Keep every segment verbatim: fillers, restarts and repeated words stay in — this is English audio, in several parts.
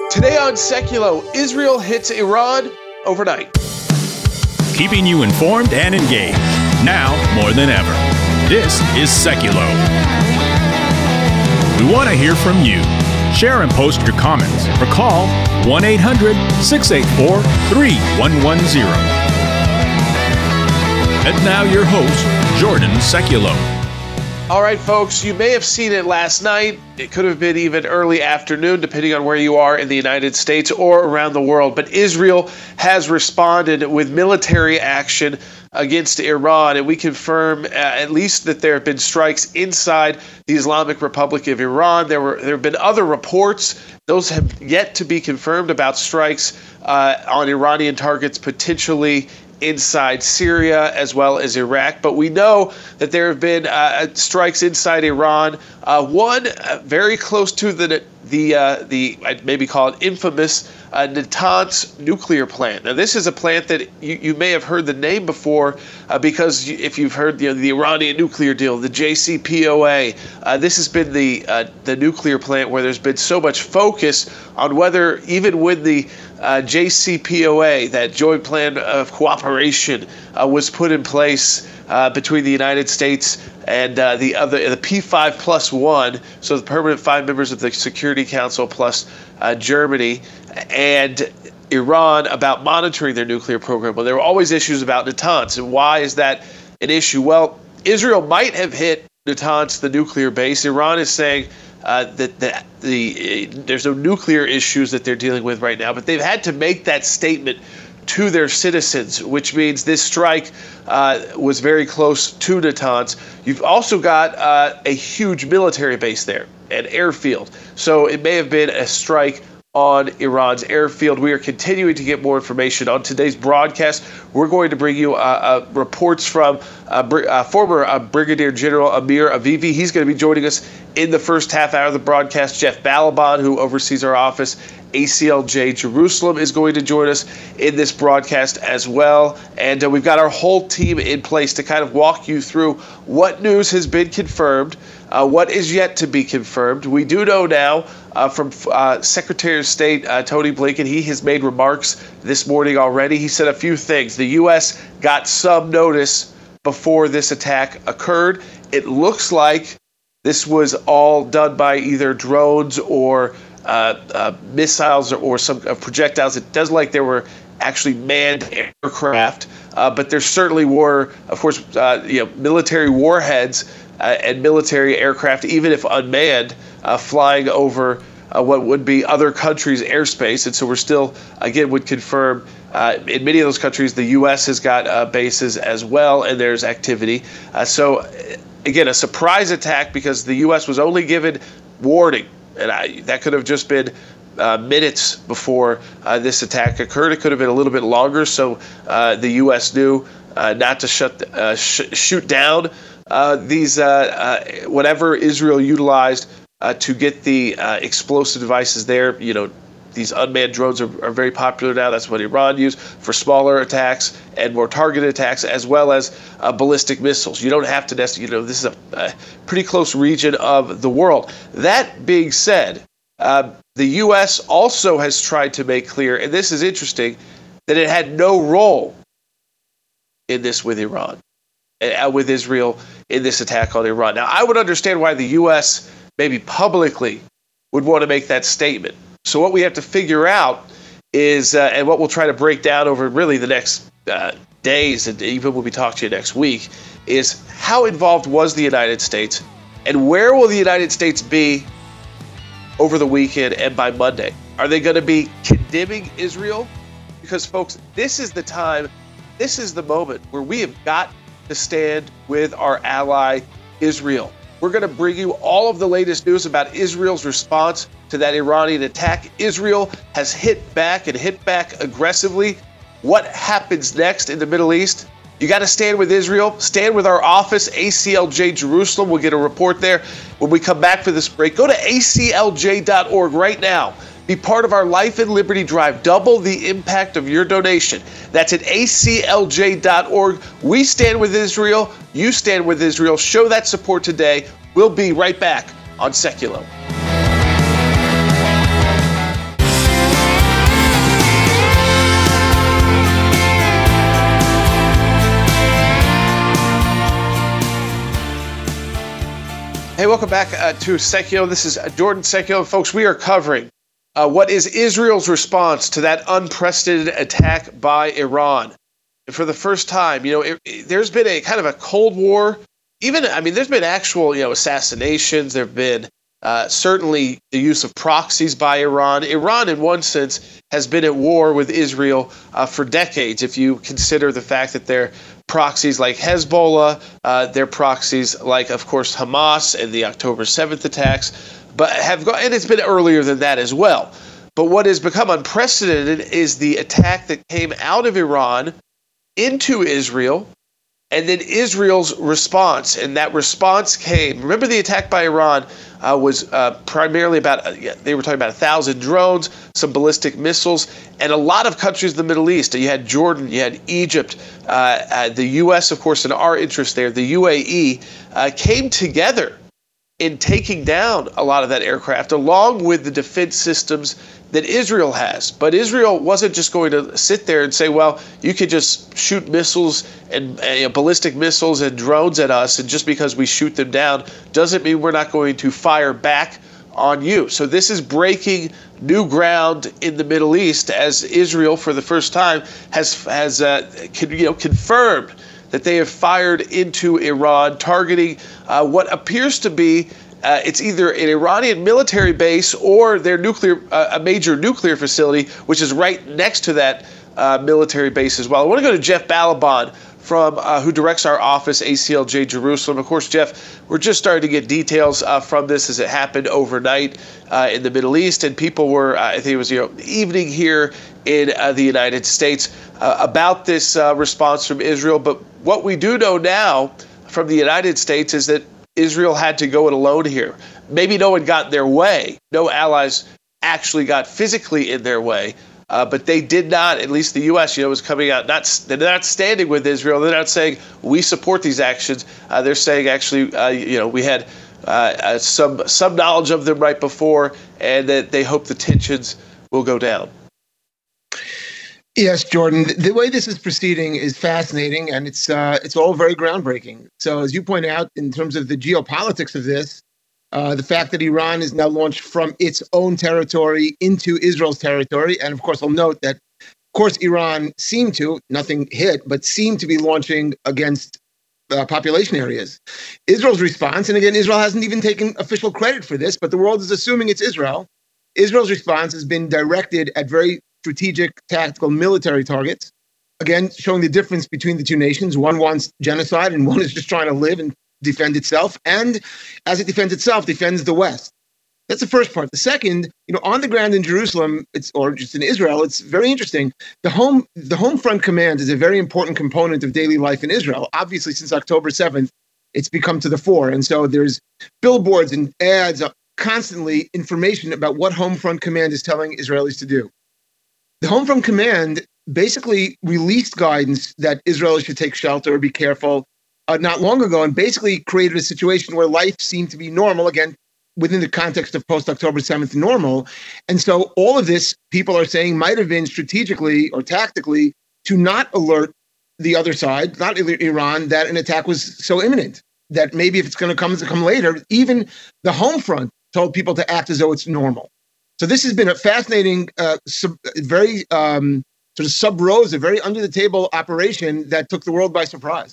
Today on Seculo, Israel hits Iran overnight. Keeping you informed and engaged, now more than ever. This is Seculo. We want to hear from you. Share and post your comments or call one eight hundred, six eight four, three one one zero. And now your host, Jordan Seculo. All right, folks, you may have seen it last night. It could have been even early afternoon, depending on where you are in the United States or around the world. But Israel has responded with military action against Iran, and we confirm uh, at least that there have been strikes inside the Islamic Republic of Iran. There were there have been other reports; those have yet to be confirmed about strikes uh, on Iranian targets, potentially inside Syria as well as Iraq. But we know that there have been uh, strikes inside Iran. Uh, one uh, very close to the the uh, the I'd maybe call it infamous uh, Natanz nuclear plant. Now, this is a plant that you, you may have heard the name before uh, because if you've heard you know, the Iranian nuclear deal, the J C P O A, uh, this has been the uh, the nuclear plant where there's been so much focus on whether even when the uh, J C P O A, that joint plan of cooperation, uh, was put in place uh, between the United States and uh, the other, the P five plus one, so the permanent five members of the Security Council plus uh, Germany and Iran, about monitoring their nuclear program. Well, there were always issues about Natanz. And why is that an issue? Well, Israel might have hit Natanz, the nuclear base. Iran is saying uh, that the, the uh, there's no nuclear issues that they're dealing with right now, but they've had to make that statement to their citizens, which means this strike uh, was very close to Natanz. You've also got uh, a huge military base there, an airfield. So it may have been a strike on Iran's airfield. We are continuing to get more information on today's broadcast. We're going to bring you uh, uh, reports from uh, Br- uh, former uh, Brigadier General Amir Avivi. He's going to be joining us in the first half hour of the broadcast. Jeff Balaban, who oversees our office, A C L J Jerusalem, is going to join us in this broadcast as well. And uh, we've got our whole team in place to kind of walk you through what news has been confirmed, uh, what is yet to be confirmed. We do know now uh, from uh, Secretary of State uh, Tony Blinken, he has made remarks this morning already. He said a few things. The U S got some notice before this attack occurred. It looks like this was all done by either drones or Uh, uh, missiles or, or some uh, projectiles. It does like there were actually manned aircraft, uh, but there certainly were, of course, uh, you know, military warheads uh, and military aircraft, even if unmanned, uh, flying over uh, what would be other countries' airspace. And so we're still, again, would confirm uh, in many of those countries, the U S has got uh, bases as well, and there's activity. Uh, so, again, a surprise attack because the U S was only given warning. And I, that could have just been uh, minutes before uh, this attack occurred. It could have been a little bit longer, so uh, the U S knew uh, not to shut, uh, sh- shoot down uh, these uh, uh, whatever Israel utilized uh, to get the uh, explosive devices there. You know, these unmanned drones are, are very popular now. That's what Iran used for smaller attacks and more targeted attacks, as well as uh, ballistic missiles. You don't have to necessarily, you know, this is a, a pretty close region of the world. That being said, uh, the U S also has tried to make clear, and this is interesting, that it had no role in this with Iran, uh, with Israel in this attack on Iran. Now, I would understand why the U S maybe publicly would want to make that statement. So what we have to figure out is, uh, and what we'll try to break down over really the next uh, days, and even when we talk to you next week, is how involved was the United States, and where will the United States be over the weekend and by Monday? Are they going to be condemning Israel? Because, folks, this is the time, this is the moment where we have got to stand with our ally, Israel. We're going to bring you all of the latest news about Israel's response to that Iranian attack. Israel has hit back and hit back aggressively. What happens next in the Middle East? You got to stand with Israel. Stand with our office, A C L J Jerusalem. We'll get a report there when we come back for this break. Go to A C L J dot org right now. Be part of our Life and Liberty Drive. Double the impact of your donation. That's at A C L J dot org. We stand with Israel. You stand with Israel. Show that support today. We'll be right back on Seculo. Hey, welcome back uh, to Secchio. This is uh, Jordan Secchio. Folks, we are covering uh, what is Israel's response to that unprecedented attack by Iran. And for the first time, you know, it, it, there's been a kind of a Cold War. Even, I mean, there's been actual, you know, assassinations. There have been uh, certainly the use of proxies by Iran. Iran, in one sense, has been at war with Israel uh, for decades, if you consider the fact that they're proxies like Hezbollah, uh, their proxies like, of course, Hamas and the October seventh attacks, but have gone, and it's been earlier than that as well. But what has become unprecedented is the attack that came out of Iran into Israel, and then Israel's response. And that response came, remember the attack by Iran uh, was uh, primarily about, uh, yeah, they were talking about a thousand drones, some ballistic missiles, and a lot of countries in the Middle East. You had Jordan, you had Egypt, uh, uh, the U S, of course, in our interest there, the U A E, uh, came together in taking down a lot of that aircraft, along with the defense systems that Israel has. But Israel wasn't just going to sit there and say, well, you could just shoot missiles and uh, ballistic missiles and drones at us, and just because we shoot them down doesn't mean we're not going to fire back on you. So this is breaking new ground in the Middle East, as Israel, for the first time, has has uh, con- you know confirmed that they have fired into Iran, targeting uh, what appears to be uh, it's either an Iranian military base or their nuclear, uh, a major nuclear facility, which is right next to that uh, military base as well. I want to go to Jeff Balaban, from uh, who directs our office, A C L J Jerusalem. Of course, Jeff, we're just starting to get details uh, from this as it happened overnight uh, in the Middle East, and people were, uh, I think it was, you know, evening here in uh, the United States uh, about this uh, response from Israel. But what we do know now from the United States is that Israel had to go it alone here. Maybe no one got in their way. No allies actually got physically in their way. Uh, but they did not, at least the U S, you know, was coming out, not they're not standing with Israel. They're not saying we support these actions. Uh, they're saying actually, uh, you know, we had uh, uh, some some knowledge of them right before, and that they hope the tensions will go down. Yes, Jordan. The way this is proceeding is fascinating, and it's uh, it's all very groundbreaking. So, as you point out, in terms of the geopolitics of this, uh, the fact that Iran is now launched from its own territory into Israel's territory, and of course, I'll note that, of course, Iran seemed to, nothing hit, but seemed to be launching against uh, population areas. Israel's response, and again, Israel hasn't even taken official credit for this, but the world is assuming it's Israel. Israel's response has been directed at very strategic, tactical, military targets. Again, showing the difference between the two nations. One wants genocide and one is just trying to live and defend itself. And as it defends itself, defends the West. That's the first part. The second, you know, on the ground in Jerusalem, it's or just in Israel, it's very interesting. The home, the home front command is a very important component of daily life in Israel. Obviously, since October seventh, it's become to the fore. And so there's billboards and ads, uh, constantly information about what home front command is telling Israelis to do. The Home Front Command basically released guidance that Israel should take shelter or be careful uh, not long ago, and basically created a situation where life seemed to be normal, again, within the context of post-October seventh normal. And so all of this, people are saying, might have been strategically or tactically to not alert the other side, not Iran, that an attack was so imminent, that maybe if it's going to come, it's going to come later. Even the Home Front told people to act as though it's normal. So this has been a fascinating, uh, sub, very um, sort of sub-rosa, very under-the-table operation that took the world by surprise.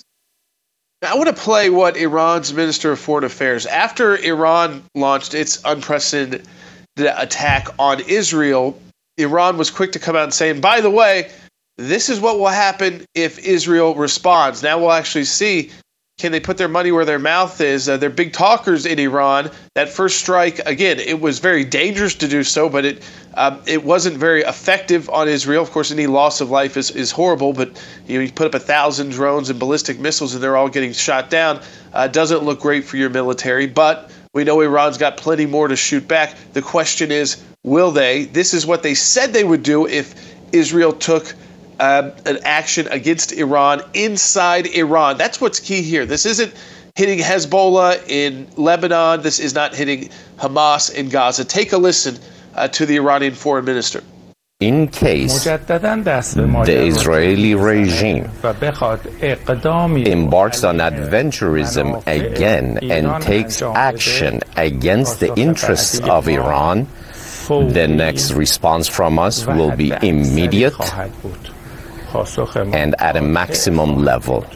I want to play what Iran's Minister of Foreign Affairs, after Iran launched its unprecedented attack on Israel, Iran was quick to come out and say, and by the way, this is what will happen if Israel responds. Now we'll actually see, can they put their money where their mouth is? Uh, they're big talkers in Iran. That first strike, again, it was very dangerous to do so, but it um, it wasn't very effective on Israel. Of course, any loss of life is, is horrible, but you know, you put up a thousand drones and ballistic missiles and they're all getting shot down. Uh, doesn't look great for your military, but we know Iran's got plenty more to shoot back. The question is, will they? This is what they said they would do if Israel took Uh, an action against Iran inside Iran. That's what's key here. This isn't hitting Hezbollah in Lebanon. This is not hitting Hamas in Gaza. Take a listen uh, to the Iranian foreign minister. In case the Israeli regime embarks on adventurism again and takes action against the interests of Iran, the next response from us will be immediate and at a maximum level.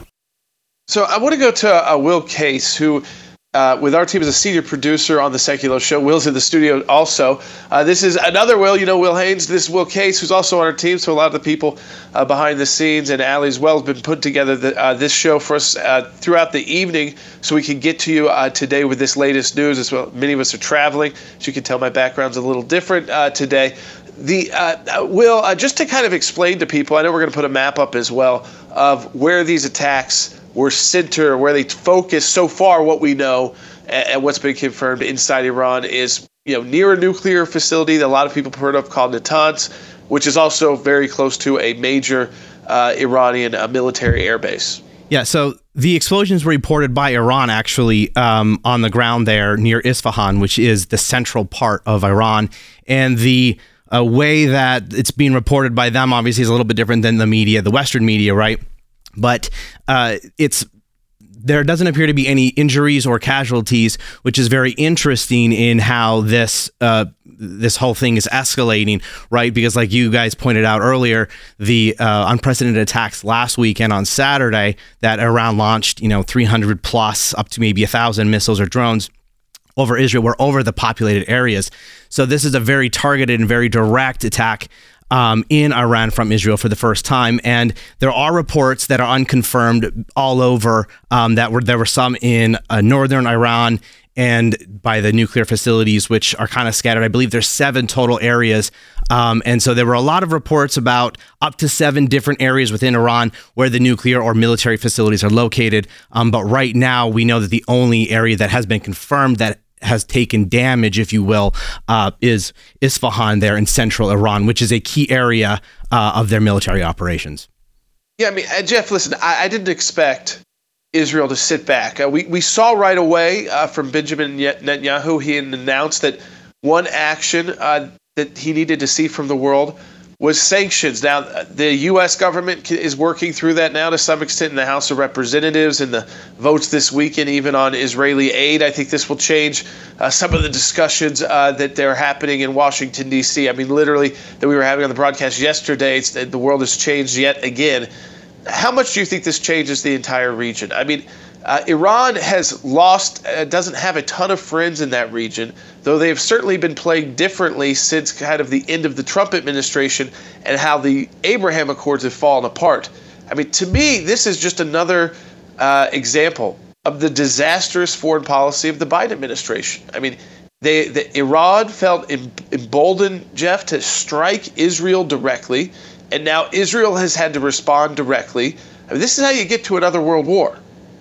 So I want to go to uh, Will Case, who Uh, with our team as a senior producer on the Secular Show. Will's in the studio also. Uh, this is another Will, you know, Will Haynes. This is Will Case, who's also on our team. So a lot of the people uh, behind the scenes and Allie as well have been putting together the, uh, this show for us uh, throughout the evening so we can get to you uh, today with this latest news as well. Many of us are traveling. As you can tell, my background's a little different uh, today. The uh, Will, uh, just to kind of explain to people, I know we're going to put a map up as well of where these attacks were centered, where they focus so far. What we know and, and what's been confirmed inside Iran is, you know, near a nuclear facility that a lot of people have heard of called Natanz, which is also very close to a major uh, Iranian uh, military airbase. Yeah, so the explosions were reported by Iran actually um, on the ground there near Isfahan, which is the central part of Iran. And the uh, way that it's being reported by them obviously is a little bit different than the media, the Western media, right? But uh, it's there doesn't appear to be any injuries or casualties, which is very interesting in how this uh, this whole thing is escalating, right? Because like you guys pointed out earlier, the uh, unprecedented attacks last weekend on Saturday that Iran launched, you know, three hundred plus up to maybe one thousand missiles or drones over Israel were over the populated areas. So this is a very targeted and very direct attack Um, in Iran from Israel for the first time. And there are reports that are unconfirmed all over um, that were there were some in uh, northern Iran and by the nuclear facilities, which are kind of scattered. I believe there's seven total areas. Um, and so there were a lot of reports about up to seven different areas within Iran where the nuclear or military facilities are located. Um, but right now, we know that the only area that has been confirmed that has taken damage, if you will, uh, is Isfahan there in central Iran, which is a key area uh, of their military operations. Yeah, I mean, uh, Jeff, listen, I, I didn't expect Israel to sit back. Uh, we, we saw right away uh, from Benjamin Netanyahu, he had announced that one action uh, that he needed to see from the world was sanctions. Now, the U S government is working through that now to some extent in the House of Representatives and the votes this weekend, even on Israeli aid. I think this will change uh, some of the discussions uh, that they're happening in Washington, D C. I mean, literally, that we were having on the broadcast yesterday, it's, the world has changed yet again. How much do you think this changes the entire region? I mean, Uh, Iran has lost, uh, doesn't have a ton of friends in that region, though they have certainly been playing differently since kind of the end of the Trump administration and how the Abraham Accords have fallen apart. I mean, to me, this is just another uh, example of the disastrous foreign policy of the Biden administration. I mean, they, the, Iran felt em- emboldened, Jeff, to strike Israel directly, and now Israel has had to respond directly. I mean, this is how you get to another world war.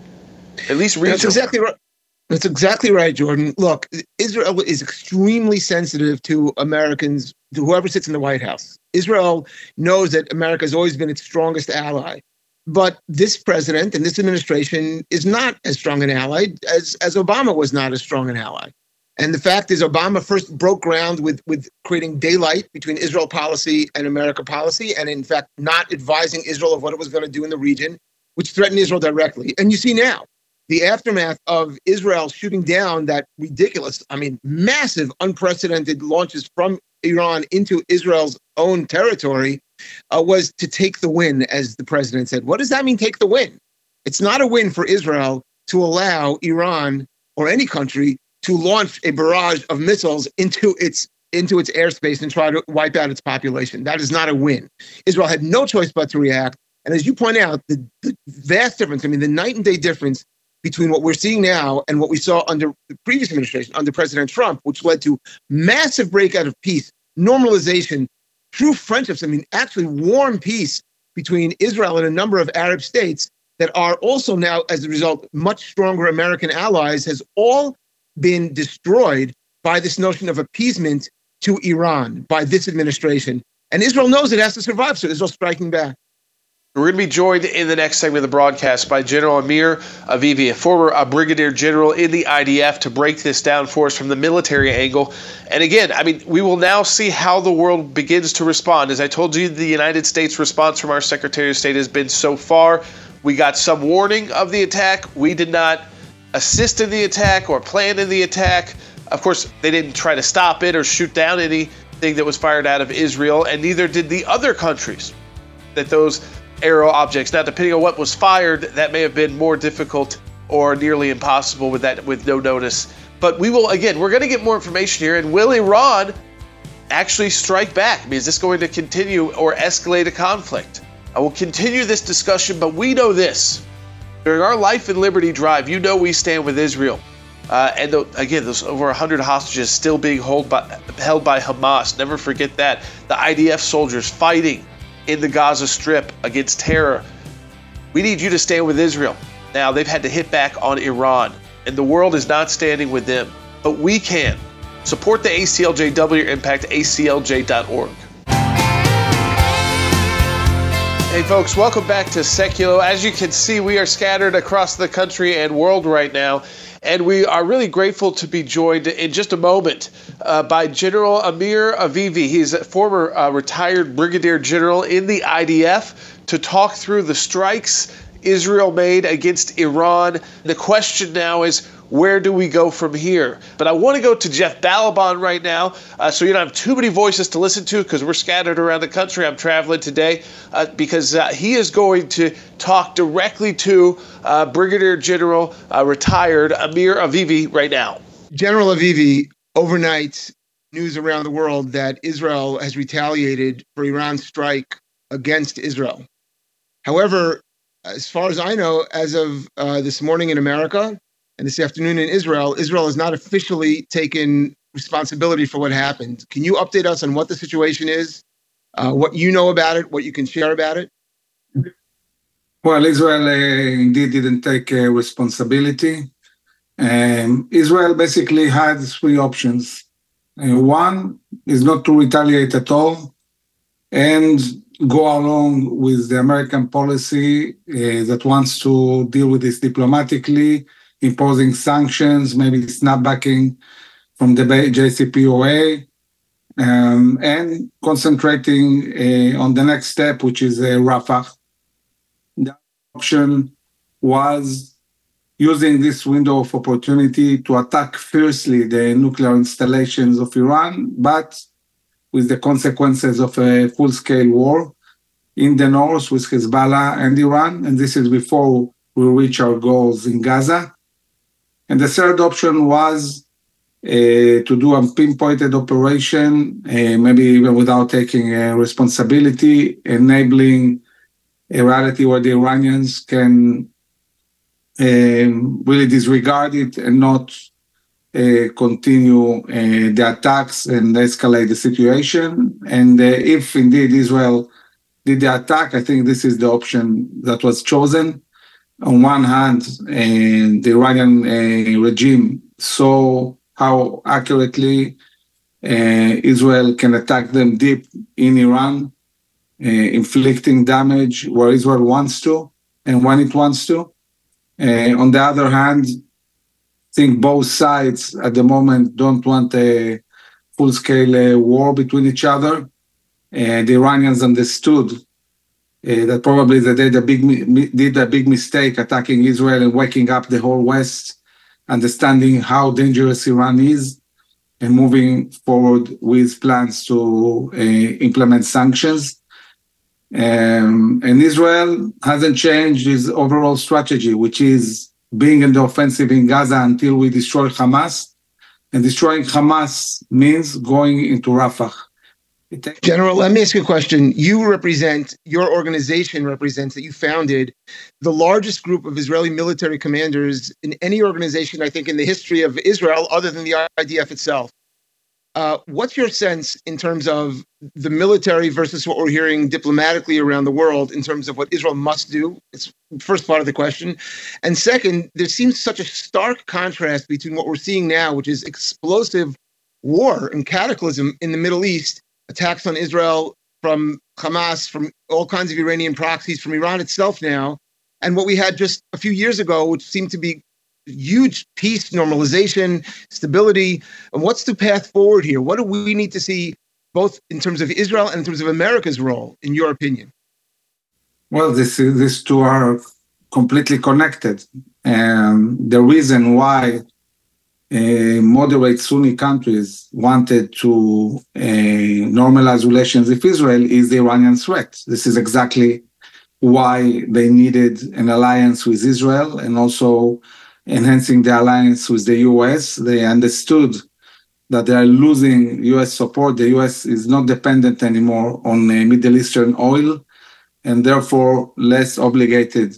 At least regional. That's exactly right. That's exactly right, Jordan. Look, Israel is extremely sensitive to Americans, to whoever sits in the White House. Israel knows that America has always been its strongest ally. But this president and this administration is not as strong an ally as, as Obama was not as strong an ally. And the fact is, Obama first broke ground with, with creating daylight between Israel policy and America policy, and in fact, not advising Israel of what it was going to do in the region, which threatened Israel directly. And you see now, the aftermath of Israel shooting down that ridiculous, I mean, massive, unprecedented launches from Iran into Israel's own territory uh, was to take the win, as the president said. What does that mean, take the win? It's not a win for Israel to allow Iran or any country to launch a barrage of missiles into its into its airspace and try to wipe out its population. That is not a win. Israel had no choice but to react. And as you point out, the, the vast difference, I mean, the night and day difference between what we're seeing now and what we saw under the previous administration, under President Trump, which led to massive breakout of peace, normalization, true friendships, I mean, actually warm peace between Israel and a number of Arab states that are also now, as a result, much stronger American allies, has all been destroyed by this notion of appeasement to Iran by this administration. And Israel knows it has to survive, so Israel's striking back. We're going to be joined in the next segment of the broadcast by General Amir Avivi, a former uh, brigadier general in the I D F, to break this down for us from the military angle. And again, I mean, we will now see how the world begins to respond. As I told you, the United States response from our Secretary of State has been so far. We got some warning of the attack. We did not assist in the attack or plan in the attack. Of course, they didn't try to stop it or shoot down anything that was fired out of Israel, and neither did the other countries that those aerial objects. Now, depending on what was fired, that may have been more difficult or nearly impossible with that, with no notice. But we will, again, we're going to get more information here. And will Iran actually strike back? I mean, is this going to continue or escalate a conflict? I will continue this discussion, but we know this. During our Life and Liberty drive, you know we stand with Israel. Uh, and the, again, there's over one hundred hostages still being hold by, held by Hamas. Never forget that. The I D F soldiers fighting in the Gaza Strip against terror. We need you to stand with Israel. Now, they've had to hit back on Iran, and the world is not standing with them, but we can. Support the A C L J, double your impact, A C L J dot org. Hey folks, welcome back to Seculo. As you can see, we are scattered across the country and world right now, and we are really grateful to be joined in just a moment uh, by General Amir Avivi. He's a former uh, retired brigadier general in the I D F, to talk through the strikes Israel made against Iran. The question now is, where do we go from here? But I want to go to Jeff Balaban right now, uh, so you don't have too many voices to listen to, because we're scattered around the country. I'm traveling today uh, because uh, he is going to talk directly to uh, Brigadier General uh, retired Amir Avivi right now. General Avivi, overnight news around the world that Israel has retaliated for Iran's strike against Israel. However, as far as I know, as of uh, this morning in America, and this afternoon in Israel, Israel has not officially taken responsibility for what happened. Can you update us on what the situation is, uh, what you know about it, what you can share about it? Well, Israel uh, indeed didn't take uh, responsibility. Um, Israel basically had three options. Uh, one is not to retaliate at all and go along with the American policy uh, that wants to deal with this diplomatically, imposing sanctions, maybe snapbacking from the J C P O A, um, and concentrating uh, on the next step, which is uh, Rafah. The option was using this window of opportunity to attack fiercely the nuclear installations of Iran, but with the consequences of a full-scale war in the north with Hezbollah and Iran, and this is before we reach our goals in Gaza. And the third option was uh, to do a pinpointed operation, uh, maybe even without taking uh, responsibility, enabling a reality where the Iranians can um, really disregard it and not uh, continue uh, the attacks and escalate the situation. And uh, if indeed Israel did the attack, I think this is the option that was chosen. On one hand, uh, the Iranian uh, regime saw how accurately uh, Israel can attack them deep in Iran, uh, inflicting damage where Israel wants to and when it wants to. Uh, on the other hand, I think both sides at the moment don't want a full-scale uh, war between each other. Uh, the Iranians understood Uh, that probably they did a big did a big mistake attacking Israel and waking up the whole West, understanding how dangerous Iran is, and moving forward with plans to uh, implement sanctions. Um, and Israel hasn't changed its overall strategy, which is being in the offensive in Gaza until we destroy Hamas. And destroying Hamas means going into Rafah. General, let me ask you a question. You represent, your organization represents, that you founded the largest group of Israeli military commanders in any organization, I think, in the history of Israel, other than the I D F itself. Uh, what's your sense in terms of the military versus what we're hearing diplomatically around the world in terms of what Israel must do? It's the first part of the question. And second, there seems such a stark contrast between what we're seeing now, which is explosive war and cataclysm in the Middle East, attacks on Israel from Hamas, from all kinds of Iranian proxies, from Iran itself now, and what we had just a few years ago, which seemed to be huge peace, normalization, stability. And what's the path forward here? What do we need to see, both in terms of Israel and in terms of America's role, in your opinion? Well, this is, these two are completely connected. And the reason why uh, moderate Sunni countries wanted to uh, normalize relations with Israel is the Iranian threat. This is exactly why they needed an alliance with Israel and also enhancing the alliance with the U S. They understood that they are losing U S support. The U S is not dependent anymore on uh, Middle Eastern oil and therefore less obligated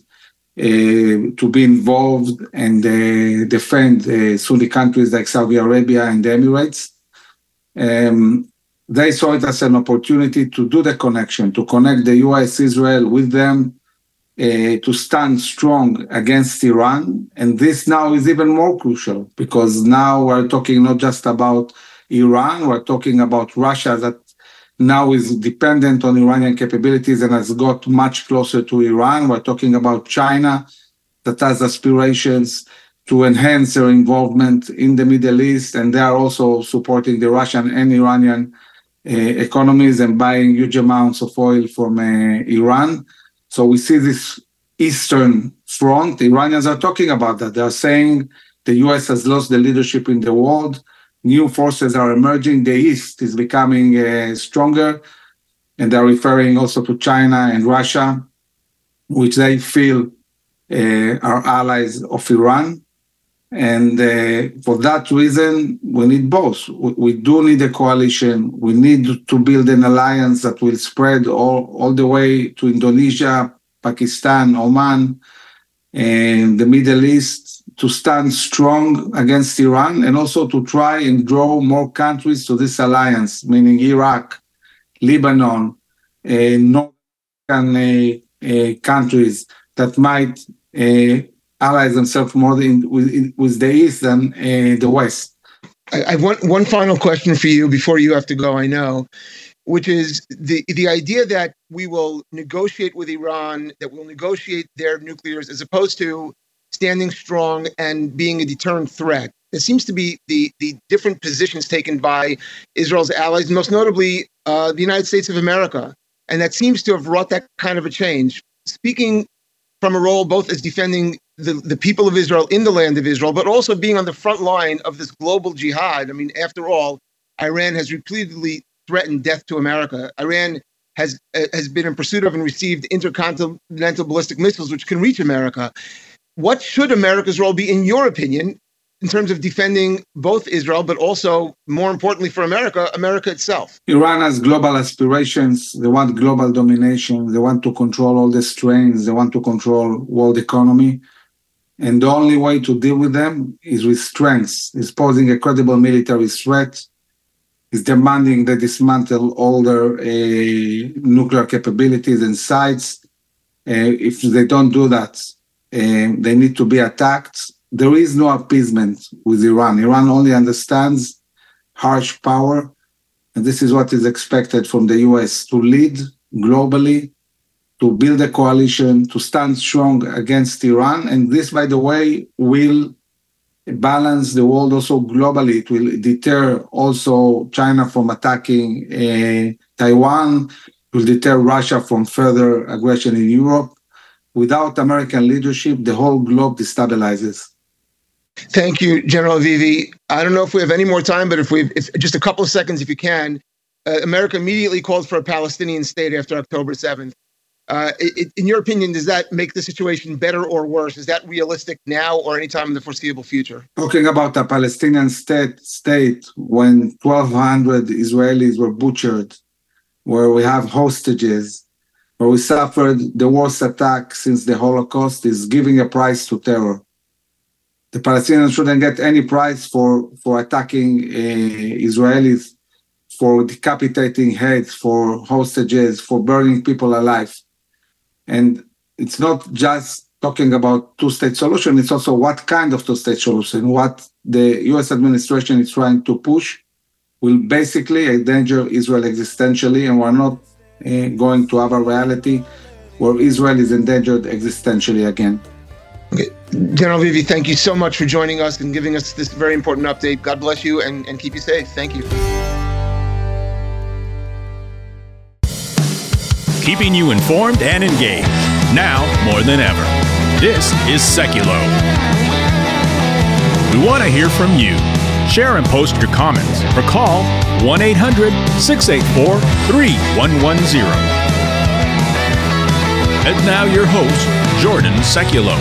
uh, to be involved and uh, defend uh, Sunni countries like Saudi Arabia and the Emirates. Um, they saw it as an opportunity to do the connection, to connect the U S, Israel with them, Uh, to stand strong against Iran. And this now is even more crucial because now we're talking not just about Iran, we're talking about Russia that now is dependent on Iranian capabilities and has got much closer to Iran. We're talking about China that has aspirations to enhance their involvement in the Middle East, and they are also supporting the Russian and Iranian uh, economies and buying huge amounts of oil from uh, Iran. So we see this Eastern front. The Iranians are talking about that. They are saying the U S has lost the leadership in the world. New forces are emerging. The East is becoming uh, stronger. And they're referring also to China and Russia, which they feel uh, are allies of Iran. And uh, for that reason, we need both. We, we do need a coalition. We need to build an alliance that will spread all, all the way to Indonesia, Pakistan, Oman, and the Middle East to stand strong against Iran and also to try and draw more countries to this alliance, meaning Iraq, Lebanon, uh, Northern uh, uh, countries that might uh, allies themselves more in, with, with the East than uh, the West. I, I have one, one final question for you before you have to go, I know, which is the, the idea that we will negotiate with Iran, that we'll negotiate their nuclears as opposed to standing strong and being a deterrent threat. There seems to be the, the different positions taken by Israel's allies, most notably uh, the United States of America. And that seems to have wrought that kind of a change. Speaking from a role both as defending the, the people of Israel in the land of Israel, but also being on the front line of this global jihad. I mean, after all, Iran has repeatedly threatened death to America. Iran has uh, has been in pursuit of and received intercontinental ballistic missiles, which can reach America. What should America's role be, in your opinion, in terms of defending both Israel, but also, more importantly for America, America itself? Iran has global aspirations. They want global domination. They want to control all the strains. They want to control world economy. And the only way to deal with them is with strength, is posing a credible military threat, is demanding they dismantle all their uh, nuclear capabilities and sites. Uh, if they don't do that, uh, they need to be attacked. There is no appeasement with Iran. Iran only understands harsh power, and this is what is expected from the U S to lead globally, to build a coalition, to stand strong against Iran. And this, by the way, will balance the world also globally. It will deter also China from attacking uh, Taiwan, it will deter Russia from further aggression in Europe. Without American leadership, the whole globe destabilizes. Thank you, General Avivi. I don't know if we have any more time, but if we if just a couple of seconds, if you can, uh, America immediately called for a Palestinian state after October seventh. Uh, it, in your opinion, does that make the situation better or worse? Is that realistic now or anytime in the foreseeable future? Talking about a Palestinian state, state when twelve hundred Israelis were butchered, where we have hostages, where we suffered the worst attack since the Holocaust, is giving a price to terror. The Palestinians shouldn't get any prize for, for attacking uh, Israelis, for decapitating heads, for hostages, for burning people alive. And it's not just talking about two-state solution, it's also what kind of two-state solution. What the U S administration is trying to push will basically endanger Israel existentially, and we're not uh, going to have a reality where Israel is endangered existentially again. Okay. General Avivi, thank you so much for joining us and giving us this very important update. God bless you and, and keep you safe. Thank you. Keeping you informed and engaged, now more than ever. This is Seculo. We want to hear from you. Share and post your comments or call one eight hundred, six eight four, three one one zero. And now your host, Jordan Seculo.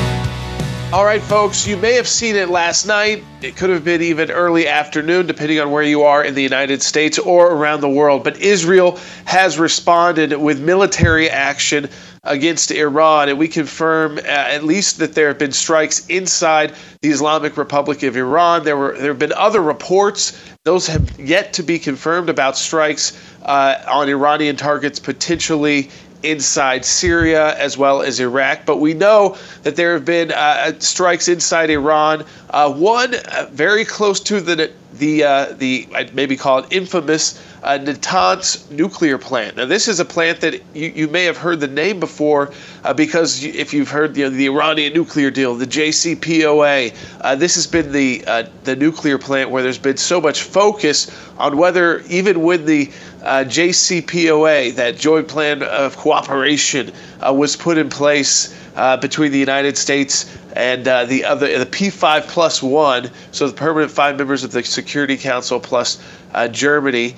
All right, folks, you may have seen it last night. It could have been even early afternoon, depending on where you are in the United States or around the world. But Israel has responded with military action against Iran, and we confirm uh, at least that there have been strikes inside the Islamic Republic of Iran. There were there have been other reports; those have yet to be confirmed about strikes uh, on Iranian targets, potentially inside Syria as well as Iraq. But we know that there have been uh, strikes inside Iran. Uh, one uh, very close to the the uh, the I'd maybe call it infamous uh, Natanz nuclear plant. Now, this is a plant that you, you may have heard the name before uh, because you, if you've heard the, the Iranian nuclear deal, the J C P O A, uh, this has been the uh, the nuclear plant where there's been so much focus on whether even when the uh, J C P O A, that joint plan of cooperation, uh, was put in place uh, between the United States and uh, the other, the P five plus one, so the permanent five members of the Security Council plus uh, Germany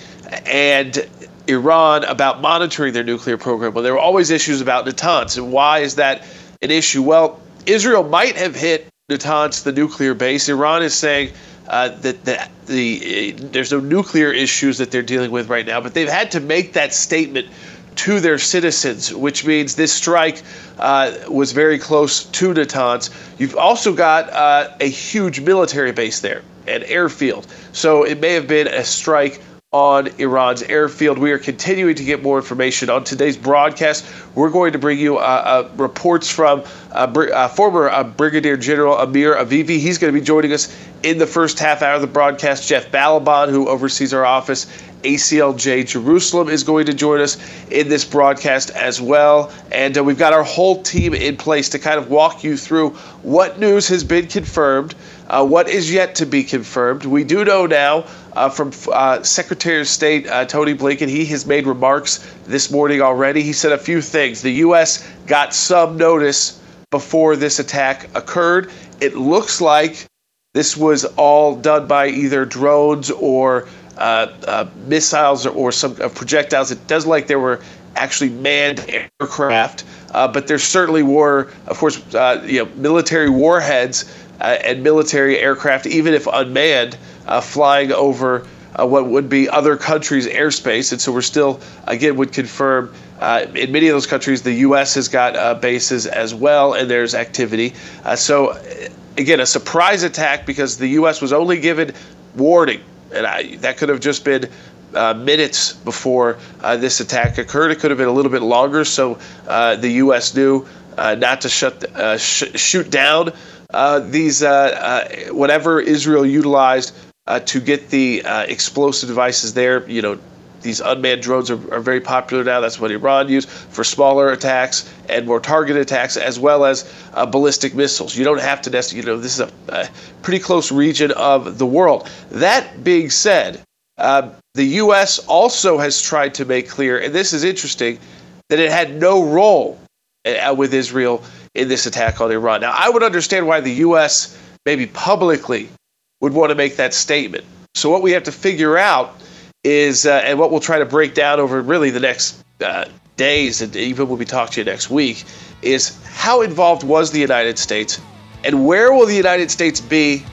and Iran, about monitoring their nuclear program. Well, there were always issues about Natanz. And why is that an issue? Well, Israel might have hit Natanz, the nuclear base. Iran is saying uh, that the, the uh, there's no nuclear issues that they're dealing with right now, but they've had to make that statement to their citizens, which means this strike uh, was very close to Natanz. You've also got uh, a huge military base there, an airfield. So it may have been a strike on Iran's airfield. We are continuing to get more information on today's broadcast. We're going to bring you uh, uh, reports from uh, Br- uh, former uh, Brigadier General Amir Avivi. He's going to be joining us in the first half hour of the broadcast. Jeff Balaban, who oversees our office, A C L J Jerusalem, is going to join us in this broadcast as well. And uh, we've got our whole team in place to kind of walk you through what news has been confirmed, uh, what is yet to be confirmed. We do know now uh, from uh, Secretary of State uh, Tony Blinken, he has made remarks this morning already. He said a few things. The U S got some notice before this attack occurred. It looks like this was all done by either drones or Uh, uh, missiles or, or some uh, projectiles. It does like there were actually manned aircraft, uh, but there certainly were, of course, uh, you know, military warheads uh, and military aircraft, even if unmanned, uh, flying over uh, what would be other countries' airspace. And so we're still, again, would confirm uh, in many of those countries, the U S has got uh, bases as well, and there's activity. Uh, so, again, a surprise attack because the U S was only given warning. And I, that could have just been uh, minutes before uh, this attack occurred. It could have been a little bit longer. So uh, the U S knew uh, not to shut, uh, sh- shoot down uh, these uh, uh, whatever Israel utilized uh, to get the uh, explosive devices there. You know, these unmanned drones are, are very popular now. That's what Iran used for smaller attacks and more targeted attacks, as well as uh, ballistic missiles. You don't have to necessarily, you know, this is a, a pretty close region of the world. That being said, uh, the U S also has tried to make clear, and this is interesting, that it had no role uh, with Israel in this attack on Iran. Now, I would understand why the U S maybe publicly would want to make that statement. So what we have to figure out is, uh, and what we'll try to break down over really the next uh, days, and even when we talk to you next week, is how involved was the United States, and where will the United States be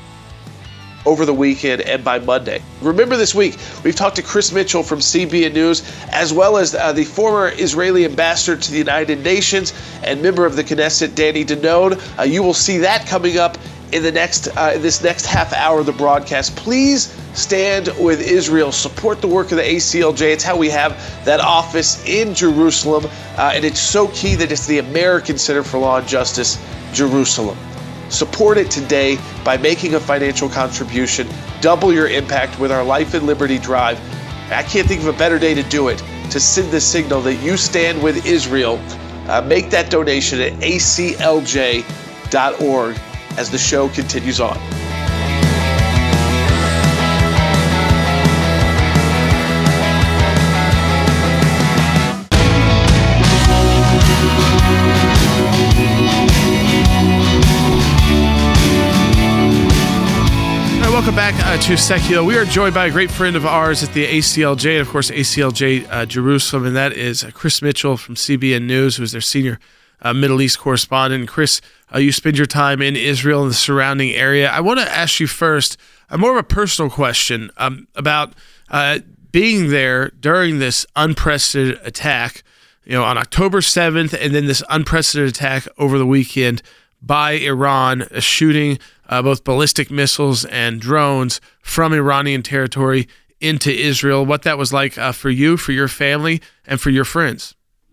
over the weekend and by Monday. Remember, this week, we've talked to Chris Mitchell from C B N News, as well as uh, the former Israeli ambassador to the United Nations and member of the Knesset, Danny Danon. Uh, you will see that coming up in the next, uh, this next half hour of the broadcast. Please stand with Israel. Support the work of the A C L J. It's how we have that office in Jerusalem, uh, and it's so key that it's the American Center for Law and Justice, Jerusalem. Support it today by making a financial contribution. Double your impact with our Life and Liberty Drive. I can't think of a better day to do it to send the signal that you stand with Israel. Uh, make that donation at A C L J dot org as the show continues on. Welcome back uh, to Secular. We are joined by a great friend of ours at the A C L J, and of course A C L J uh, Jerusalem, and that is uh, Chris Mitchell from C B N News, who's their senior uh, Middle East correspondent. Chris, uh, you spend your time in Israel and the surrounding area. I want to ask you first a more of a personal question um, about uh, being there during this unprecedented attack, you know, on October seventh, and then this unprecedented attack over the weekend by Iran, uh, shooting uh, both ballistic missiles and drones from Iranian territory into Israel. What that was like uh, for you, for your family, and for your friends.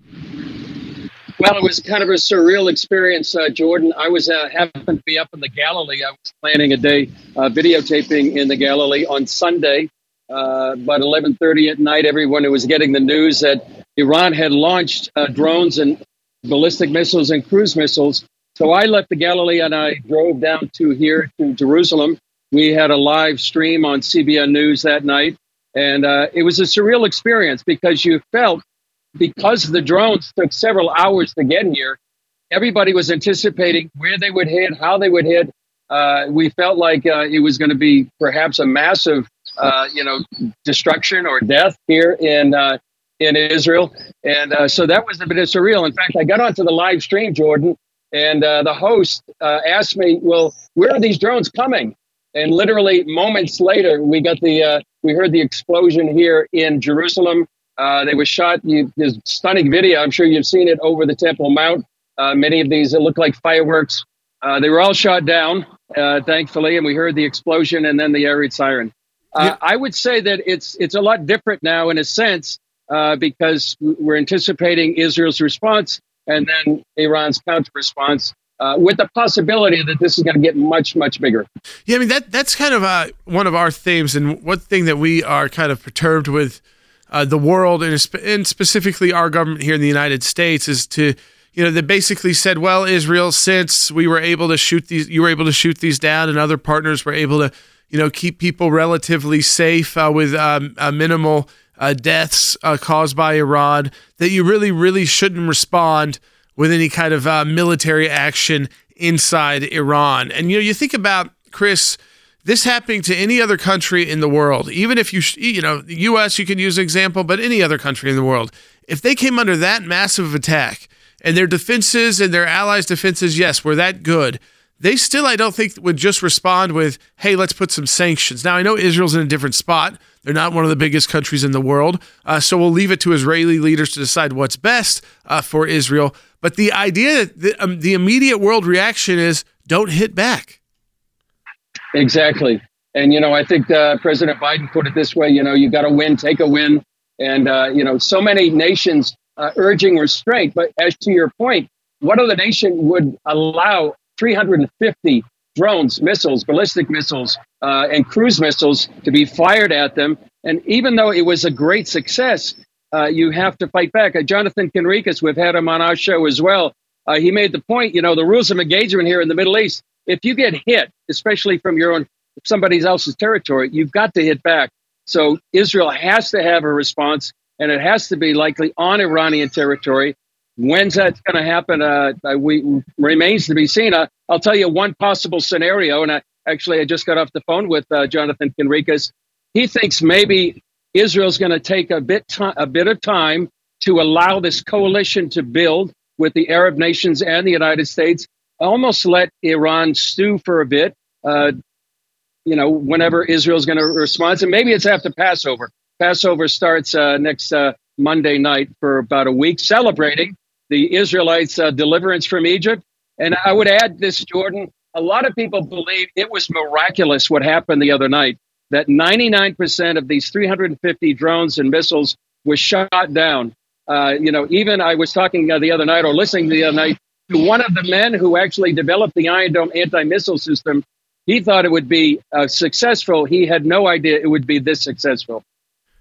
Well, it was kind of a surreal experience, uh, Jordan. I was uh, happened to be up in the Galilee. I was planning a day uh, videotaping in the Galilee on Sunday, uh, about eleven thirty at night. Everyone was getting the news that Iran had launched uh, drones and ballistic missiles and cruise missiles. So I left the Galilee and I drove down to here to Jerusalem. We had a live stream on C B N News that night. And uh, it was a surreal experience because you felt, because the drones took several hours to get here, everybody was anticipating where they would hit, how they would hit. Uh, we felt like uh, it was going to be perhaps a massive, uh, you know, destruction or death here in uh, in Israel. And uh, so that was a bit of surreal. In fact, I got onto the live stream, Jordan, and uh, the host uh, asked me, well, where are these drones coming? And literally moments later, we got the uh, we heard the explosion here in Jerusalem. Uh, they were shot. You, there's stunning video. I'm sure you've seen it over the Temple Mount. Uh, many of these, it looked like fireworks. Uh, they were all shot down, uh, thankfully, and we heard the explosion and then the air raid siren. Uh, yeah. I would say that it's it's a lot different now in a sense uh, because we're anticipating Israel's response and then Iran's counter response, uh, with the possibility that this is going to get much, much bigger. Yeah, I mean, that that's kind of uh, one of our themes, and one thing that we are kind of perturbed with uh, the world, and, and specifically our government here in the United States, is to, you know, they basically said, well, Israel, since we were able to shoot these, you were able to shoot these down, and other partners were able to, you know, keep people relatively safe uh, with um, uh, minimal Uh, deaths uh, caused by Iran, that you really, really shouldn't respond with any kind of uh, military action inside Iran. And, you know, you think about, Chris, this happening to any other country in the world, even if you, you know, the U S, you can use an example, but any other country in the world, if they came under that massive attack and their defenses and their allies' defenses, yes, were that good, they still, I don't think, would just respond with, hey, let's put some sanctions. Now, I know Israel's in a different spot. They're not one of the biggest countries in the world, uh, so we'll leave it to Israeli leaders to decide what's best uh, for Israel. But the idea that the, um, the immediate world reaction is, don't hit back. Exactly. And, you know, I think uh, President Biden put it this way, you know, you got to win, take a win. And, uh, you know, so many nations uh, urging restraint. But as to your point, what other nation would allow three hundred fifty drones, missiles, ballistic missiles, uh, and cruise missiles to be fired at them? And even though it was a great success, uh, you have to fight back. Uh, Jonathan Conricus, we've had him on our show as well. Uh, he made the point, you know, the rules of engagement here in the Middle East, if you get hit, especially from your own, somebody else's territory, you've got to hit back. So Israel has to have a response, and it has to be likely on Iranian territory. When's that going to happen? Uh, we remains to be seen. Uh, I'll tell you one possible scenario, and I, actually I just got off the phone with uh, Jonathan Conricus. He thinks maybe Israel's going to take a bit to- a bit of time to allow this coalition to build with the Arab nations and the United States. Almost let Iran stew for a bit. Uh, you know, whenever Israel's going to respond, and maybe it's after Passover. Passover starts uh, next uh, Monday night for about a week, celebrating the Israelites' uh, deliverance from Egypt. And I would add this, Jordan, a lot of people believe it was miraculous what happened the other night, that ninety-nine percent of these three hundred fifty drones and missiles were shot down. Uh, you know, even I was talking uh, the other night or listening the other night to one of the men who actually developed the Iron Dome anti-missile system. He thought it would be uh, successful. He had no idea it would be this successful.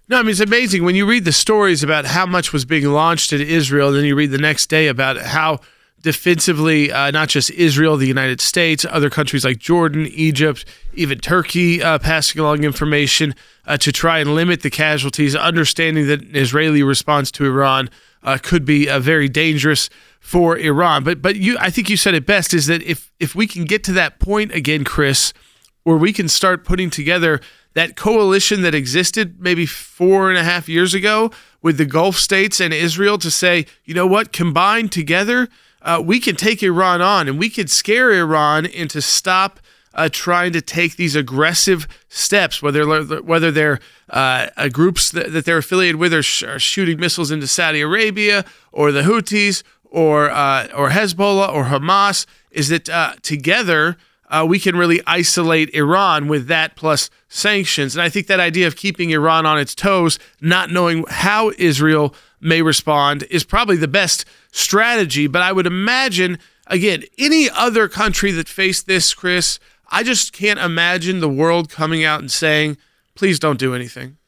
No, I mean, it's amazing when you read the stories about how much was being launched at Israel, and then you read the next day about how defensively, uh, not just Israel, the United States, other countries like Jordan, Egypt, even Turkey uh, passing along information uh, to try and limit the casualties, understanding that an Israeli response to Iran uh, could be uh, very dangerous for Iran. But but you, I think you said it best, is that if if we can get to that point again, Chris, where we can start putting together that coalition that existed maybe four and a half years ago with the Gulf states and Israel to say, you know what, combined together, uh, we can take Iran on, and we could scare Iran into stop uh, trying to take these aggressive steps, whether whether they're uh, uh, groups that, that they're affiliated with are, sh- are shooting missiles into Saudi Arabia, or the Houthis, or uh, or Hezbollah, or Hamas, is that uh, together Uh, we can really isolate Iran with that plus sanctions. And I think that idea of keeping Iran on its toes, not knowing how Israel may respond, is probably the best strategy. But I would imagine, again, any other country that faced this, Chris, I just can't imagine the world coming out and saying, please don't do anything.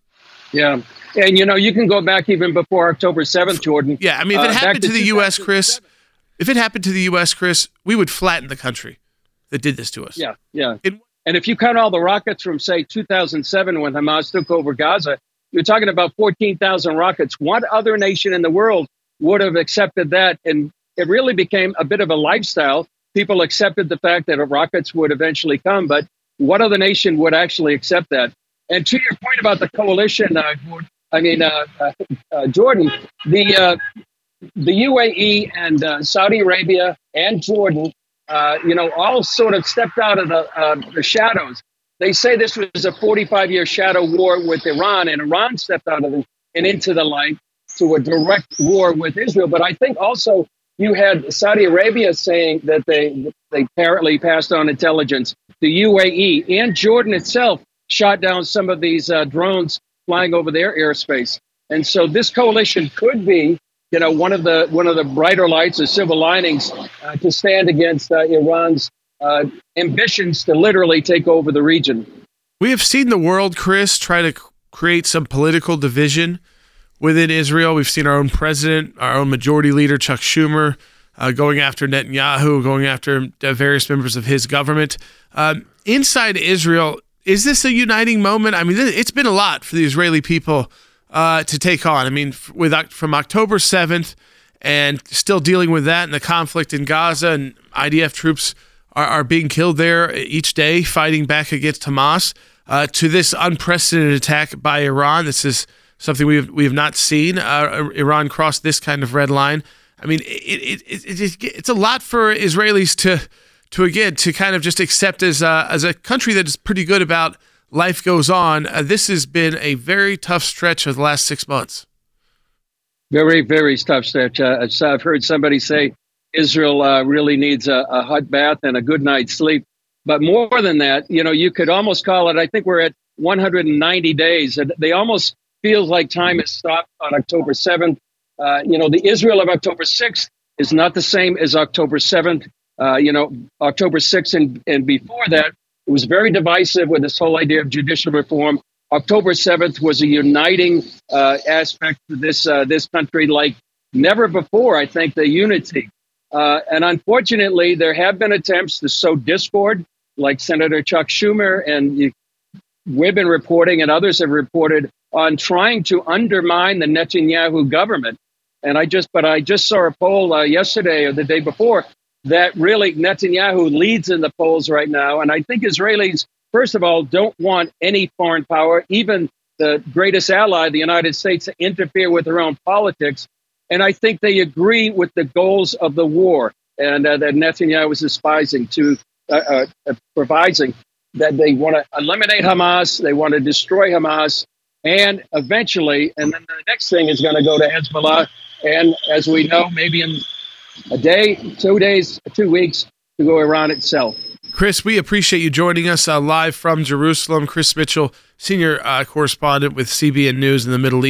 Yeah. And, you know, you can go back even before October seventh, Jordan. Yeah, I mean, if it uh, happened to, to the U S, Chris, seven if it happened to the U S, Chris, we would flatten the country that did this to us. Yeah, yeah. It, and if you count all the rockets from, say, two thousand seven when Hamas took over Gaza, you're talking about fourteen thousand rockets. What other nation in the world would have accepted that? And it really became a bit of a lifestyle. People accepted the fact that rockets would eventually come, but what other nation would actually accept that? And to your point about the coalition, uh, I mean, uh, uh, uh, Jordan, the, uh, the U A E and uh, Saudi Arabia and Jordan, Uh, you know, all sort of stepped out of the, uh, the shadows. They say this was a forty-five-year shadow war with Iran, and Iran stepped out of it and into the light to a direct war with Israel. But I think also you had Saudi Arabia saying that they they apparently passed on intelligence. The U A E and Jordan itself shot down some of these uh, drones flying over their airspace. And so this coalition could be, you know, one of the one of the brighter lights or silver linings uh, to stand against uh, Iran's uh, ambitions to literally take over the region. We have seen the world, Chris, try to c- create some political division within Israel. We've seen our own president, our own majority leader, Chuck Schumer, uh, going after Netanyahu, going after uh, various members of his government. Um, inside Israel, is this a uniting moment? I mean, it's been a lot for the Israeli people Uh, to take on. I mean, with from October seventh and still dealing with that and the conflict in Gaza, and I D F troops are, are being killed there each day fighting back against Hamas, uh, to this unprecedented attack by Iran. This is something we have, we have not seen. Uh, Iran crossed this kind of red line. I mean, it, it, it, it, it's a lot for Israelis to, to again, to kind of just accept as a, as a country that is pretty good about life goes on. Uh, this has been a very tough stretch of the last six months. Very, very tough stretch. Uh, I've heard somebody say Israel uh, really needs a, a hot bath and a good night's sleep. But more than that, you know, you could almost call it, I think we're at one hundred ninety days. And they almost feel like time has stopped on October seventh. Uh, you know, the Israel of October sixth is not the same as October seventh. Uh, you know, October sixth and, and before that, it was very divisive with this whole idea of judicial reform. October seventh was a uniting uh, aspect to this uh, this country like never before, I think, the unity. Uh, and unfortunately, there have been attempts to sow discord, like Senator Chuck Schumer, and you, we've been reporting, and others have reported, on trying to undermine the Netanyahu government. And I just, but I just saw a poll uh, yesterday or the day before that really Netanyahu leads in the polls right now. And I think Israelis, first of all, don't want any foreign power, even the greatest ally, the United States, to interfere with their own politics. And I think they agree with the goals of the war and uh, that Netanyahu is espousing to uh, uh, providing that they want to eliminate Hamas, they want to destroy Hamas, and eventually, and then the next thing is going to go to Hezbollah. And as we know, maybe in a day, two days, two weeks to go Iran itself. Chris, we appreciate you joining us uh, live from Jerusalem. Chris Mitchell, senior uh, correspondent with C B N News in the Middle East.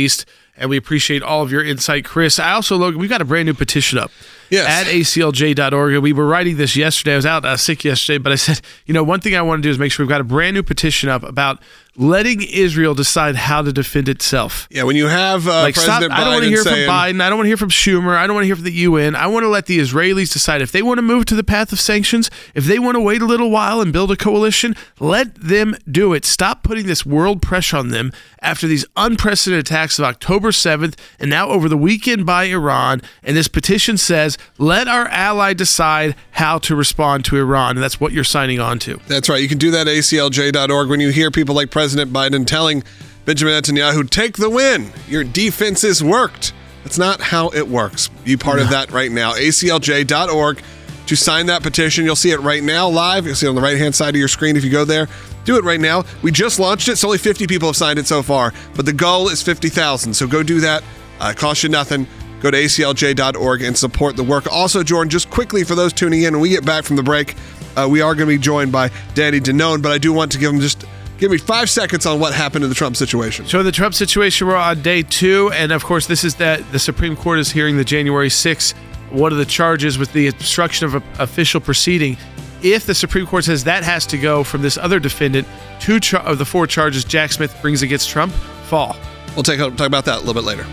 and we appreciate all of your insight, Chris. I also, Logan, we've got a brand new petition up. Yes. At A C L J dot org. We were writing this yesterday. I was out uh, sick yesterday, but I said, you know, one thing I want to do is make sure we've got a brand new petition up about letting Israel decide how to defend itself. Yeah, when you have uh, like, President stop, Biden I don't want to hear saying, from Biden. I don't want to hear from Schumer. I don't want to hear from the U N. I want to let the Israelis decide. If they want to move to the path of sanctions, if they want to wait a little while and build a coalition, let them do it. Stop putting this world pressure on them after these unprecedented attacks of October seventh and now over the weekend by Iran. And this petition says, let our ally decide how to respond to Iran. And that's what you're signing on to. That's right. You can do that at A C L J dot org. When you hear people like President Biden telling Benjamin Netanyahu, take the win. Your defenses worked. That's not how it works. Be part no. of that right now. A C L J dot org to sign that petition. You'll see it right now live. You'll see it on the right-hand side of your screen if you go there. Do it right now. We just launched it, so only fifty people have signed it so far, but the goal is fifty thousand. So go do that. Uh, it costs you nothing. Go to A C L J dot org and support the work. Also, Jordan, just quickly for those tuning in, when we get back from the break, uh, we are going to be joined by Danny Danone, but I do want to give him just give me five seconds on what happened in the Trump situation. So the Trump situation, we're on day two, and of course, this is that the Supreme Court is hearing the January sixth, one of the charges with the obstruction of an official proceeding. If the Supreme Court says that has to go from this other defendant, two char- of the four charges Jack Smith brings against Trump fall. We'll take, talk about that a little bit later.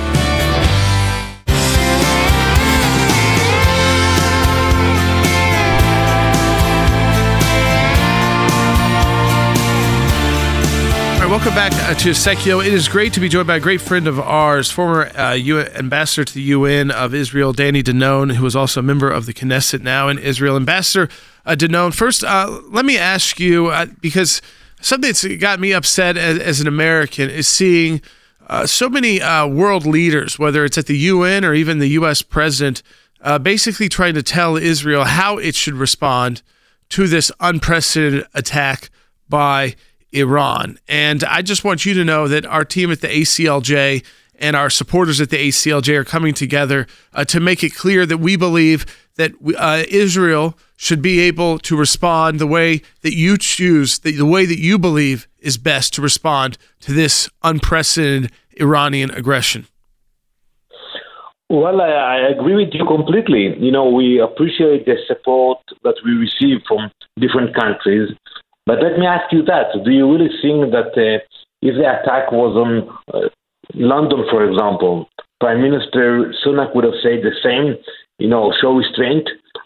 Welcome back uh, to Secchio. It is great to be joined by a great friend of ours, former uh, U N ambassador to the U N of Israel, Danny Danone, who is also a member of the Knesset now in Israel. Ambassador uh, Danone, first, uh, let me ask you, uh, because something that's got me upset as, as an American is seeing uh, so many uh, world leaders, whether it's at the U N or even the U S president, uh, basically trying to tell Israel how it should respond to this unprecedented attack by Iran. And I just want you to know that our team at the A C L J and our supporters at the A C L J are coming together uh, to make it clear that we believe that uh, Israel should be able to respond the way that you choose, the, the way that you believe is best to respond to this unprecedented Iranian aggression. Well, I, I agree with you completely. You know, we appreciate the support that we receive from different countries. But let me ask you that. Do you really think that uh, if the attack was on uh, London, for example, Prime Minister Sunak would have said the same, you know, show restraint?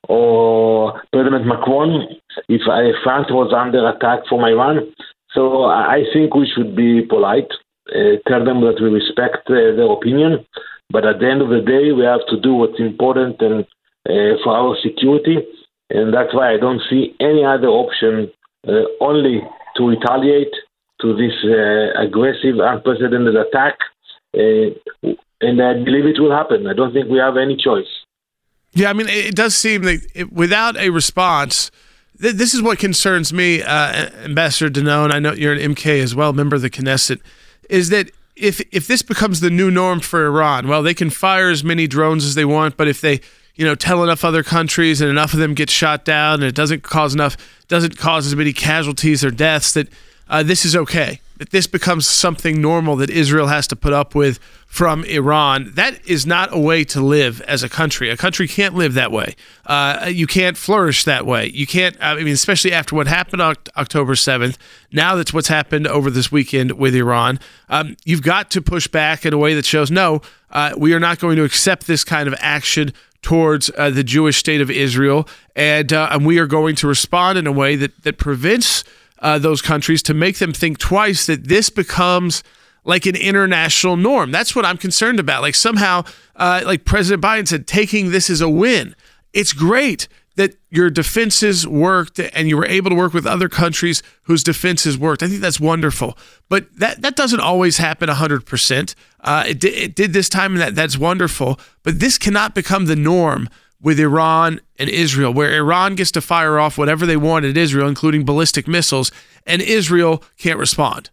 Or President Macron, if uh, France was under attack from Iran? So I think we should be polite, uh, tell them that we respect uh, their opinion. But at the end of the day, we have to do what's important and uh, for our security. And that's why I don't see any other option Uh, only to retaliate to this uh, aggressive, unprecedented attack. Uh, and I believe it will happen. I don't think we have any choice. Yeah, I mean, it does seem that it, without a response, th- this is what concerns me, uh, Ambassador Danone. I know you're an M K as well, member of the Knesset, is that if if this becomes the new norm for Iran, well, they can fire as many drones as they want, but if they you know, tell enough other countries and enough of them get shot down and it doesn't cause enough, doesn't cause as many casualties or deaths, that uh, this is okay. That this becomes something normal that Israel has to put up with from Iran. That is not a way to live as a country. A country can't live that way. Uh, you can't flourish that way. You can't, I mean, especially after what happened on October seventh, now that's what's happened over this weekend with Iran. Um, you've got to push back in a way that shows, no, uh, we are not going to accept this kind of action towards uh, the Jewish state of Israel, and uh, and we are going to respond in a way that that prevents uh, those countries, to make them think twice that this becomes like an international norm. That's what I'm concerned about. Like somehow, uh, like President Biden said, taking this as a win. It's great that your defenses worked and you were able to work with other countries whose defenses worked. I think that's wonderful. But that, that doesn't always happen one hundred percent. Uh, it, it did this time, and that, that's wonderful. But this cannot become the norm with Iran and Israel, where Iran gets to fire off whatever they want at Israel, including ballistic missiles, and Israel can't respond.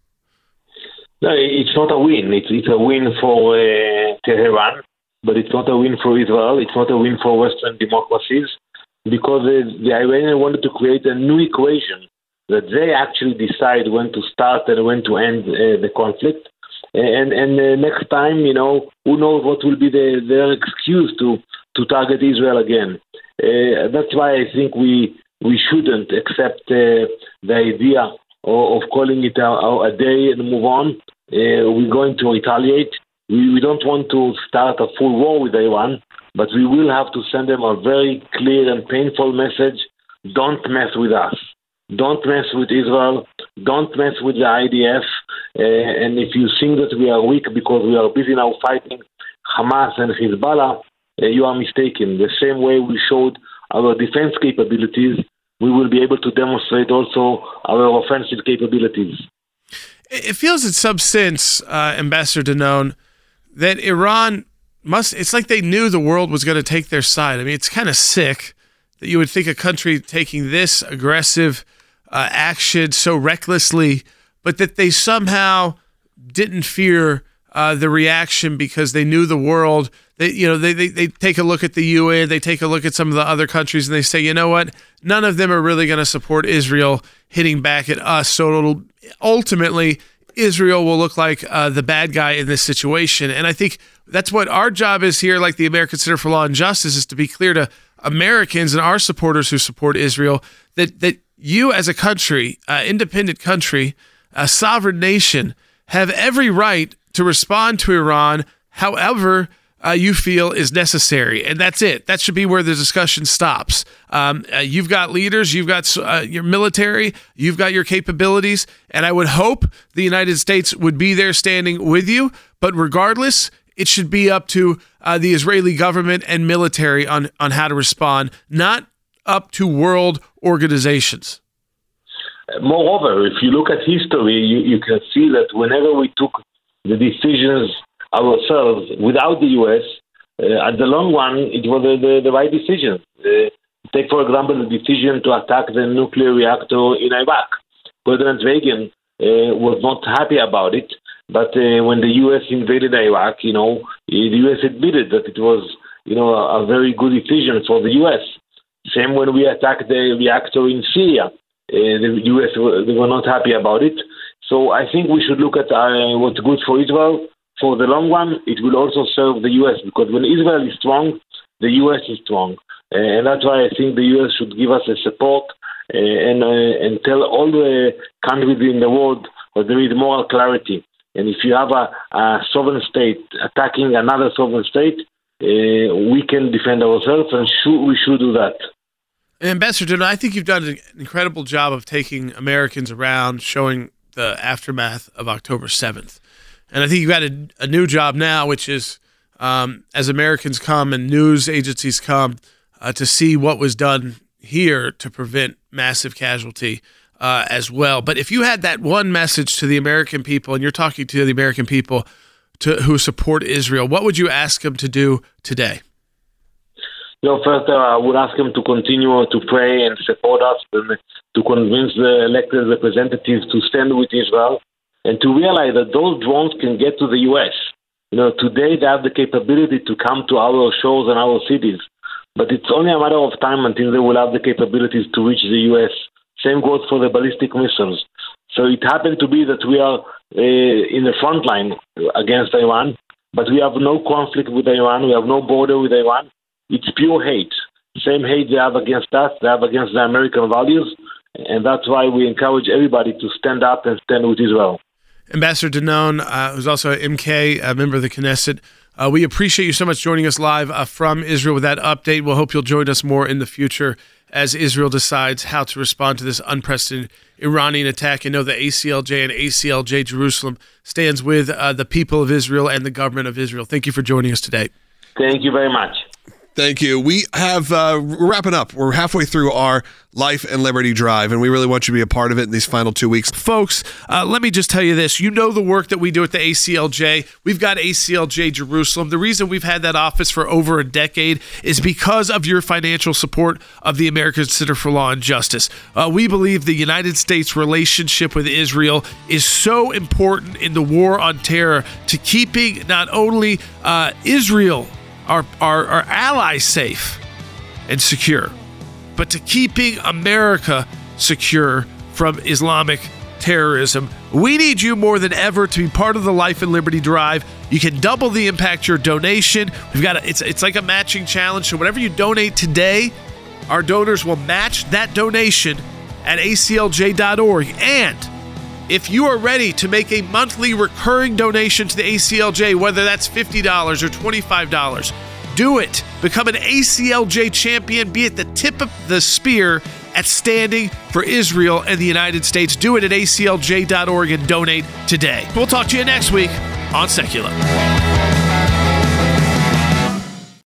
No, it's not a win. It's, it's a win for uh, Tehran, but it's not a win for Israel. It's not a win for Western democracies. Because the Iranians wanted to create a new equation that they actually decide when to start and when to end uh, the conflict. And and uh, next time, you know, who knows what will be the, their excuse to, to target Israel again. Uh, that's why I think we we shouldn't accept uh, the idea of, of calling it a, a day and move on. Uh, we're going to retaliate. We, we don't want to start a full war with Iran, but we will have to send them a very clear and painful message. Don't mess with us. Don't mess with Israel. Don't mess with the I D F. Uh, and if you think that we are weak because we are busy now fighting Hamas and Hezbollah, uh, you are mistaken. The same way we showed our defense capabilities, we will be able to demonstrate also our offensive capabilities. It feels in some sense, uh, Ambassador Danon, that Iran must, it's like they knew the world was going to take their side. I mean, it's kind of sick that you would think a country taking this aggressive uh, action so recklessly, but that they somehow didn't fear uh, the reaction because they knew the world. They, you know, they, they they take a look at the U N, they take a look at some of the other countries, and they say, you know what, none of them are really going to support Israel hitting back at us. So it'll ultimately, Israel will look like uh, the bad guy in this situation. And I think that's what our job is here, like the American Center for Law and Justice, is to be clear to Americans and our supporters who support Israel that that you as a country, uh, independent country, a sovereign nation, have every right to respond to Iran however uh, you feel is necessary. And that's it. That should be where the discussion stops. Um, uh, you've got leaders, you've got uh, your military, you've got your capabilities, and I would hope the United States would be there standing with you. But regardless, it should be up to uh, the Israeli government and military on, on how to respond, not up to world organizations. Moreover, if you look at history, you, you can see that whenever we took the decisions ourselves without the U S, uh, at the long run, it was the, the, the right decision. Uh, take, for example, the decision to attack the nuclear reactor in Iraq. President Reagan uh, was not happy about it, but uh, when the U S invaded Iraq, you know, the U S admitted that it was, you know, a, a very good decision for the U S. Same when we attacked the reactor in Syria. Uh, the U S were, they were not happy about it. So I think we should look at uh, what's good for Israel. For the long run, it will also serve the U S, because when Israel is strong, the U S is strong. Uh, and that's why I think the U S should give us a support uh, and, uh, and tell all the countries in the world that there is moral clarity. And if you have a, a sovereign state attacking another sovereign state, uh, we can defend ourselves, and should, we should do that. Ambassador, I think you've done an incredible job of taking Americans around, showing the aftermath of October seventh. And I think you've got a, a new job now, which is um, as Americans come and news agencies come uh, to see what was done here to prevent massive casualty uh, as well. But if you had that one message to the American people, and you're talking to the American people to, who support Israel, what would you ask them to do today? You know, first, uh, I would ask them to continue to pray and support us, and to convince the elected representatives to stand with Israel, and to realize that those drones can get to the U S. You know, today they have the capability to come to our shores and our cities, but it's only a matter of time until they will have the capabilities to reach the U S. Same goes for the ballistic missiles. So it happened to be that we are uh, in the front line against Iran, but we have no conflict with Iran. We have no border with Iran. It's pure hate. Same hate they have against us, they have against the American values, and that's why we encourage everybody to stand up and stand with Israel. Ambassador Danon, uh, who's also an M K, a member of the Knesset, uh, we appreciate you so much joining us live uh, from Israel with that update. We'll hope you'll join us more in the future as Israel decides how to respond to this unprecedented Iranian attack. And know that A C L J and A C L J Jerusalem stands with uh, the people of Israel and the government of Israel. Thank you for joining us today. Thank you very much. Thank you. We have, uh, we're wrapping up. We're halfway through our Life and Liberty Drive, and we really want you to be a part of it in these final two weeks. Folks, uh, let me just tell you this. You know the work that we do at the A C L J. We've got A C L J Jerusalem. The reason we've had that office for over a decade is because of your financial support of the American Center for Law and Justice. Uh, we believe the United States' relationship with Israel is so important in the war on terror to keeping not only uh, Israel Our, our our allies safe and secure, but to keeping America secure from Islamic terrorism. We need you more than ever to be part of the Life and Liberty Drive. You can double the impact your donation. We've got a, it's it's like a matching challenge. So whatever you donate today, our donors will match that donation at A C L J dot org. And if you are ready to make a monthly recurring donation to the A C L J, whether that's fifty dollars or twenty-five dollars, do it. Become an A C L J champion. Be at the tip of the spear at standing for Israel and the United States. Do it at A C L J dot org and donate today. We'll talk to you next week on Secular.